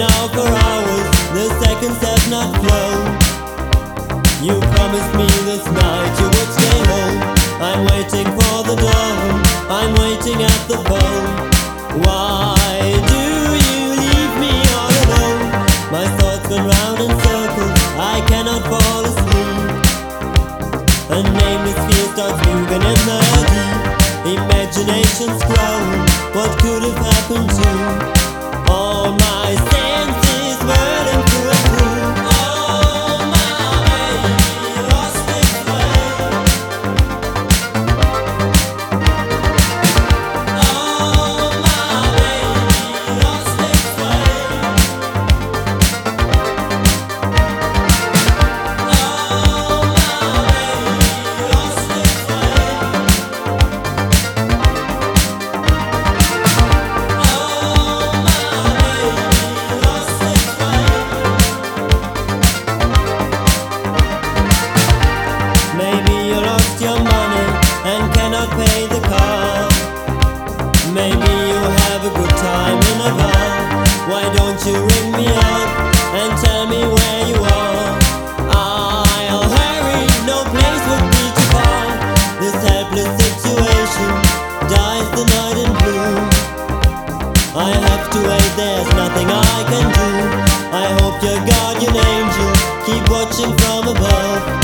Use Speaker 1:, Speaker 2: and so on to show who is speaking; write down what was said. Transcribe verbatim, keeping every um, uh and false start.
Speaker 1: now for hours, the seconds have not flown. You promised me this night you would stay home. I'm waiting for the dawn, I'm waiting at the phone. Why do you leave me all alone? My thoughts run round in circles, I cannot fall asleep. A nameless fear starts moving in the deep. Imagination's growing, what could have happened to all my senses whirling through and through? Oh, my baby lost its way. Oh, my baby lost its way. Oh, my baby lost its way. Maybe you lost your money and cannot pay the car. Maybe you have a good time in a bar. Why don't you ring me up and tell me where you are? I'll hurry, no place would be too far. This helpless situation dies the night in blue. I have to wait, there's nothing I can do. I hope your guardian angel keep watching from above.